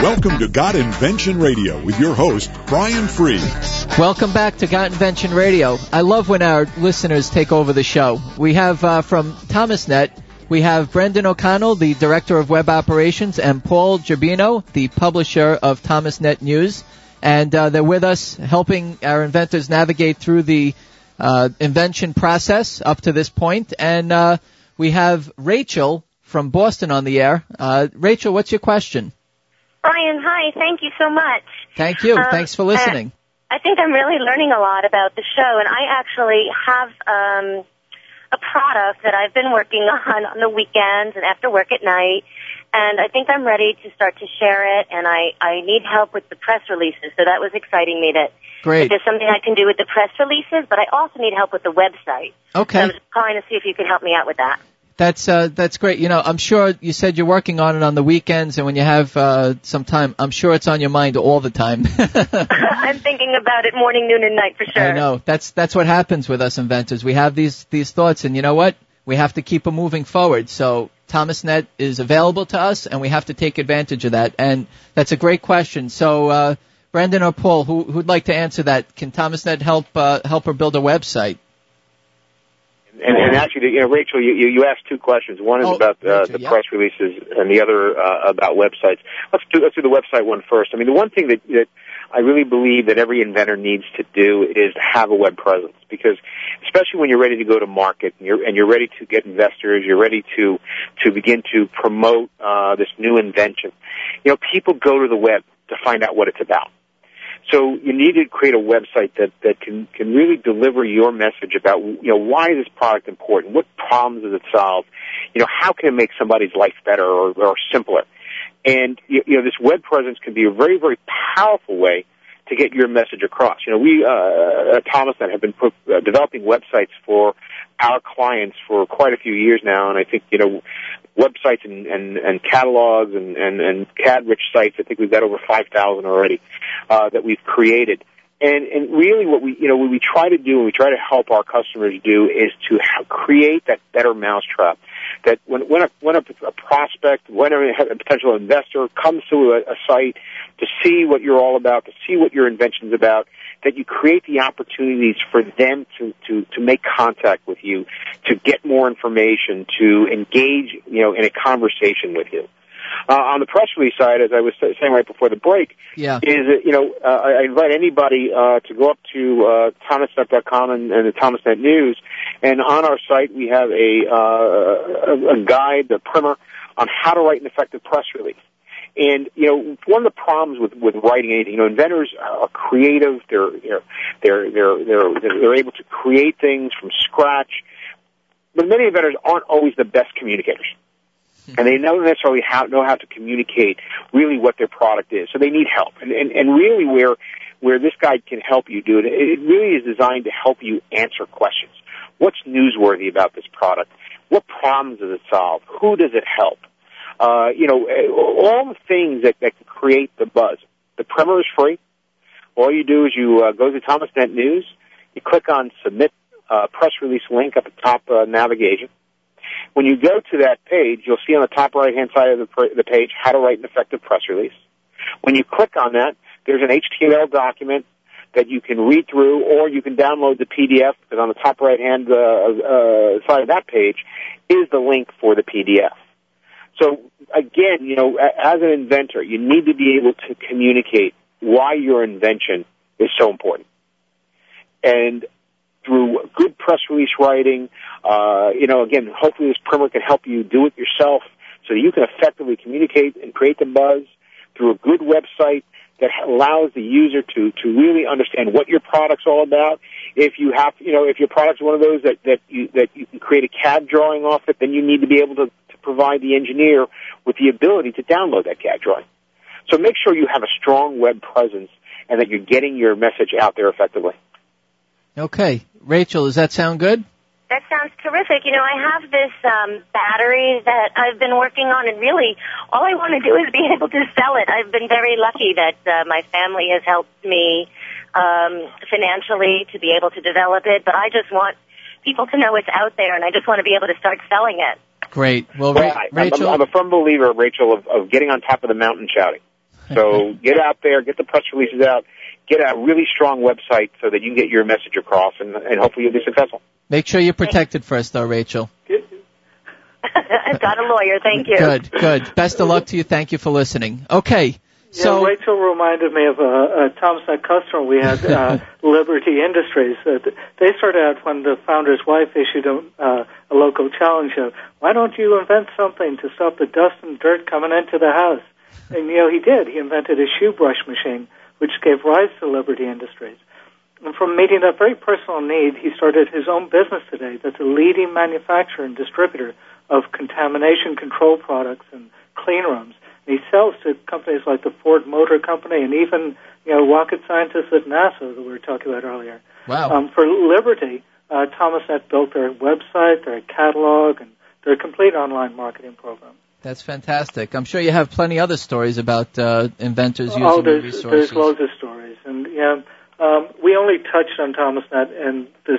Welcome to Got Invention Radio with your host, Brian Free. Welcome back to Got Invention Radio. I love when our listeners take over the show. We have from ThomasNet, we have Brendan O'Connell, the Director of Web Operations, and Paul Gerbino, the publisher of ThomasNet News. And they're with us helping our inventors navigate through the invention process up to this point. And we have Rachel from Boston on the air. Rachel, what's your question? Brian, hi. Thank you so much. Thank you. Thanks for listening. I think I'm really learning a lot about the show, and I actually have a product that I've been working on the weekends and after work at night, and I think I'm ready to start to share it, and I need help with the press releases, so that was exciting me that there's something I can do with the press releases, but I also need help with the website. Okay. So I was calling to see if you could help me out with that. That's great. You know, I'm sure you said you're working on it on the weekends, and when you have some time, I'm sure it's on your mind all the time. I'm thinking about it morning, noon, and night for sure. I know. That's what happens with us inventors. We have these thoughts, and you know what? We have to keep them moving forward. So ThomasNet is available to us, and we have to take advantage of that. And that's a great question. So Brendan or Paul, who'd like to answer that? Can ThomasNet help her build a website? And actually, you know, Rachel, you asked two questions. One is about the press releases, and the other about websites. Let's do the website one first. I mean, the one thing that I really believe that every inventor needs to do is have a web presence, because especially when you're ready to go to market and you're ready to get investors, you're ready to begin to promote this new invention. You know, people go to the web to find out what it's about. So you need to create a website that can really deliver your message about, you know, why is this product important? What problems does it solve? You know, how can it make somebody's life better or simpler? And, you know, this web presence can be a very, very powerful way to get your message across. You know, we at ThomasNet have been developing websites for our clients for quite a few years now, and I think, you know, websites and catalogs and CAD-rich sites, I think we've got over 5,000 already that we've created. And really what we try to do and we try to help our customers do is to create that better mousetrap. That when a prospect, when a potential investor comes to a site to see what you're all about, to see what your invention's about, that you create the opportunities for them to make contact with you, to get more information, to engage, you know, in a conversation with you. On the press release side, as I was saying right before the break, is that, you know, I invite anybody to go up to ThomasNet.com and the ThomasNet News, and on our site we have a guide, a primer on how to write an effective press release. And, you know, one of the problems with writing anything, you know, inventors are creative. They're able to create things from scratch, but many inventors aren't always the best communicators. And they don't necessarily know how to communicate really what their product is. So they need help. And really where this guide can help you do it, it really is designed to help you answer questions. What's newsworthy about this product? What problems does it solve? Who does it help? You know, all the things that can create the buzz. The primer is free. All you do is you go to ThomasNet News, you click on Submit Press Release link at the top navigation. When you go to that page, you'll see on the top right-hand side of the page how to write an effective press release. When you click on that, there's an HTML document that you can read through, or you can download the PDF, because on the top right-hand side of that page is the link for the PDF. So, again, you know, as an inventor, you need to be able to communicate why your invention is so important. And through good press release writing, you know, again, hopefully this primer can help you do it yourself so that you can effectively communicate and create the buzz through a good website that allows the user to really understand what your product's all about. If you have, you know, if your product's one of those that you can create a CAD drawing off it, then you need to be able to provide the engineer with the ability to download that CAD drawing. So make sure you have a strong web presence and that you're getting your message out there effectively. Okay. Rachel, does that sound good? That sounds terrific. You know, I have this battery that I've been working on, and really all I want to do is be able to sell it. I've been very lucky that my family has helped me financially to be able to develop it, but I just want people to know it's out there, and I just want to be able to start selling it. Great. Well, Rachel, I'm a firm believer, Rachel, of getting on top of the mountain shouting. So get out there, get the press releases out, get a really strong website so that you can get your message across, and hopefully you'll be successful. Make sure you're protected first, though, Rachel. I've got a lawyer, thank you. Good. Best of luck to you. Thank you for listening. Okay. So yeah, Rachel reminded me of a ThomasNet customer we had, Liberty Industries. They started out when the founder's wife issued a local challenge of, why don't you invent something to stop the dust and dirt coming into the house? And, he did. He invented a shoe brush machine, which gave rise to Liberty Industries. And from meeting that very personal need, he started his own business today that's a leading manufacturer and distributor of contamination control products and clean rooms. And he sells to companies like the Ford Motor Company and even, rocket scientists at NASA that we were talking about earlier. Wow. For Liberty, ThomasNet built their website, their catalog, and their complete online marketing program. That's fantastic. I'm sure you have plenty other stories about inventors using the resources. There's loads of stories. And, we only touched on ThomasNet and this,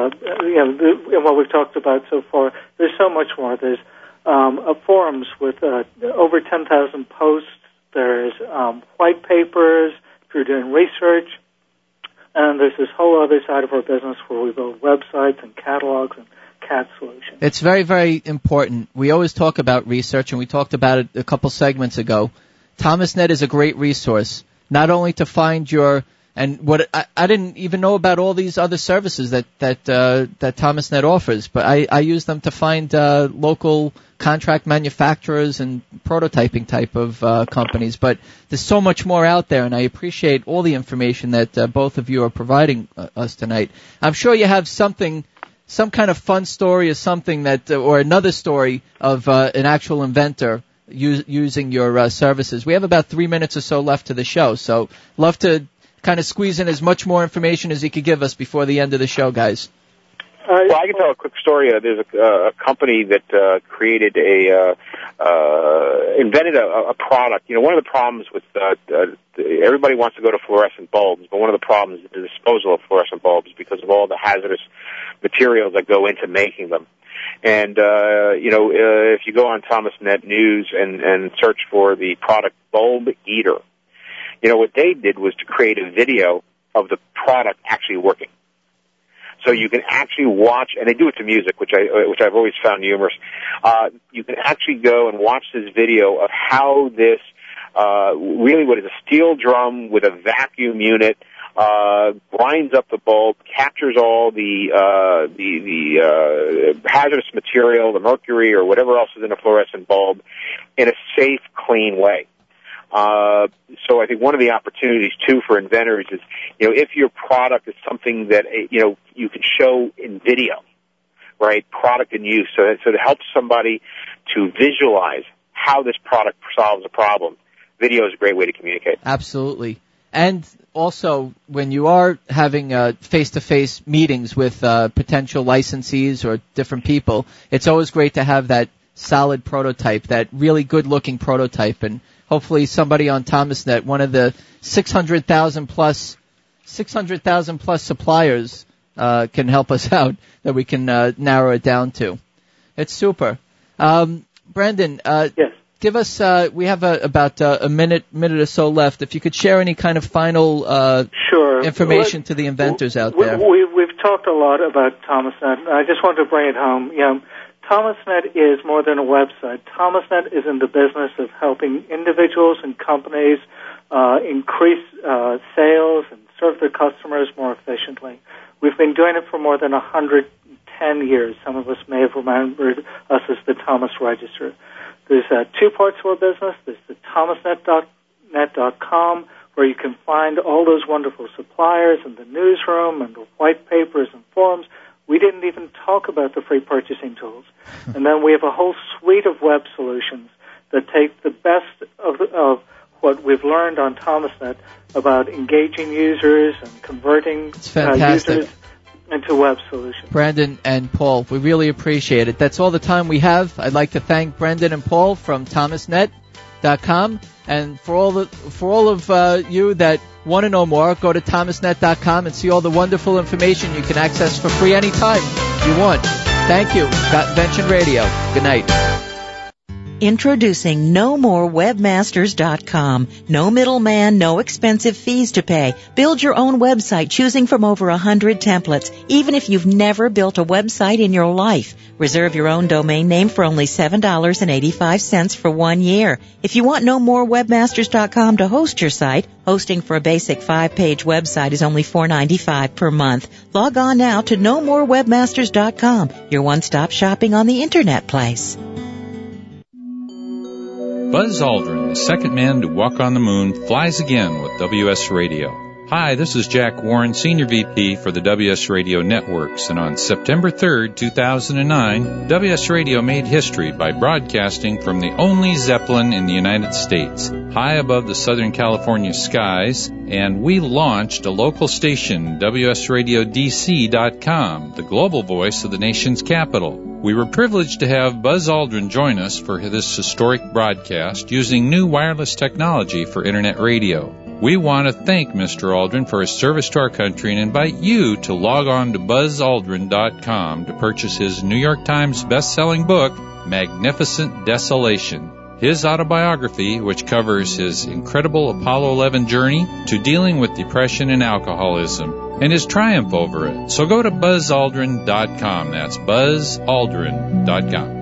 and what we've talked about so far. There's so much more. There's forums with over 10,000 posts. There's white papers if you're doing research. And there's this whole other side of our business where we build websites and catalogs and CAD solutions. It's very, very important. We always talk about research, and we talked about it a couple segments ago. ThomasNet is a great resource, not only to find your and what I didn't even know about all these other services that ThomasNet offers, but I use them to find local contract manufacturers and prototyping type of companies. But there's so much more out there, and I appreciate all the information that both of you are providing us tonight. I'm sure you have some kind of fun story or something that, or another story of an actual inventor using your services. We have about 3 minutes or so left to the show, so love to kind of squeeze in as much more information as you could give us before the end of the show, guys. Well, I can tell a quick story. There's a company that invented a product. One of the problems with everybody wants to go to fluorescent bulbs, but one of the problems is the disposal of fluorescent bulbs because of all the hazardous materials that go into making them. And if you go on ThomasNet News and search for the product Bulb Eater, what they did was to create a video of the product actually working. So you can actually watch, and they do it to music, which I've always found humorous. You can actually go and watch this video of how this really what is a steel drum with a vacuum unit grinds up the bulb, captures all the hazardous material, the mercury or whatever else is in a fluorescent bulb, in a safe, clean way. So I think one of the opportunities, too, for inventors is, if your product is something that, you can show in video, right, product in use, so to help somebody to visualize how this product solves a problem, video is a great way to communicate. Absolutely. And also, when you are having face-to-face meetings with potential licensees or different people, it's always great to have that solid prototype, that really good-looking prototype, and hopefully somebody on ThomasNet, one of the 600,000 plus suppliers, can help us out, that we can narrow it down to. It's super. Brandon, yes. Give us, we have about a minute or so left. If you could share any kind of final information to the inventors out there. We've talked a lot about ThomasNet. I just want to bring it home. ThomasNet is more than a website. ThomasNet is in the business of helping individuals and companies increase sales and serve their customers more efficiently. We've been doing it for more than 110 years. Some of us may have remembered us as the Thomas Register. There's two parts to our business. There's the ThomasNet.com, where you can find all those wonderful suppliers and the newsroom and the white papers and forums. We didn't even talk about the free purchasing tools. And then we have a whole suite of web solutions that take the best of what we've learned on ThomasNet about engaging users and converting users into web solutions. Brandon and Paul, we really appreciate it. That's all the time we have. I'd like to thank Brandon and Paul from ThomasNet.com. And for all of you that want to know more, go to ThomasNet.com and see all the wonderful information you can access for free anytime you want. Thank you. Got Invention Radio. Good night. Introducing NoMoreWebmasters.com. No middleman, no expensive fees to pay. Build your own website choosing from over 100 templates, even if you've never built a website in your life. Reserve your own domain name for only $7.85 for 1 year. If you want NoMoreWebmasters.com to host your site, hosting for a basic 5-page website is only $4.95 per month. Log on now to NoMoreWebmasters.com, your one-stop shopping on the Internet place. Buzz Aldrin, the second man to walk on the moon, flies again with WS Radio. Hi, this is Jack Warren, Senior VP for the WS Radio Networks, and on September 3rd, 2009, WS Radio made history by broadcasting from the only Zeppelin in the United States, high above the Southern California skies, and we launched a local station, WSRadioDC.com, the global voice of the nation's capital. We were privileged to have Buzz Aldrin join us for this historic broadcast using new wireless technology for Internet radio. We want to thank Mr. Aldrin for his service to our country and invite you to log on to BuzzAldrin.com to purchase his New York Times best-selling book, Magnificent Desolation. His autobiography, which covers his incredible Apollo 11 journey to dealing with depression and alcoholism, and his triumph over it. So go to BuzzAldrin.com. That's BuzzAldrin.com.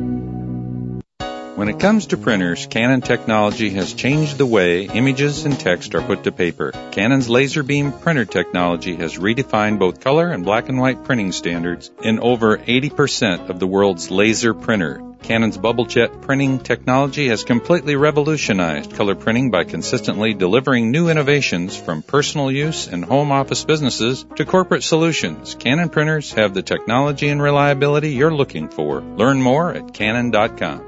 When it comes to printers, Canon technology has changed the way images and text are put to paper. Canon's laser beam printer technology has redefined both color and black and white printing standards in over 80% of the world's laser printer. Canon's bubble jet printing technology has completely revolutionized color printing by consistently delivering new innovations from personal use and home office businesses to corporate solutions. Canon printers have the technology and reliability you're looking for. Learn more at Canon.com.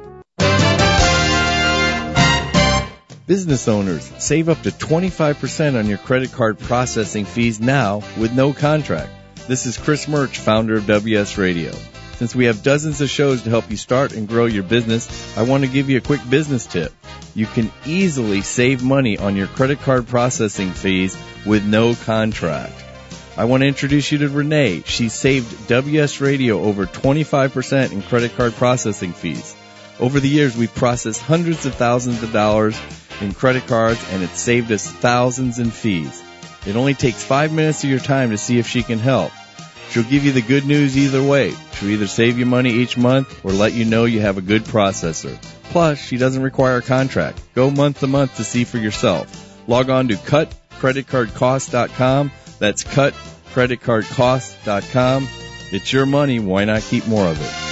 Business owners, save up to 25% on your credit card processing fees now with no contract. This is Chris Murch, founder of WS Radio. Since we have dozens of shows to help you start and grow your business, I want to give you a quick business tip. You can easily save money on your credit card processing fees with no contract. I want to introduce you to Renee. She saved WS Radio over 25% in credit card processing fees. Over the years, we've processed hundreds of thousands of dollars in credit cards, and it saved us thousands in fees. It only takes 5 minutes of your time to see if she can help. She'll give you the good news either way. She'll either save you money each month or let you know you have a good processor. Plus, she doesn't require a contract. Go month to month to see for yourself. Log on to cutcreditcardcosts.com. That's cutcreditcardcosts.com. It's your money. Why not keep more of it?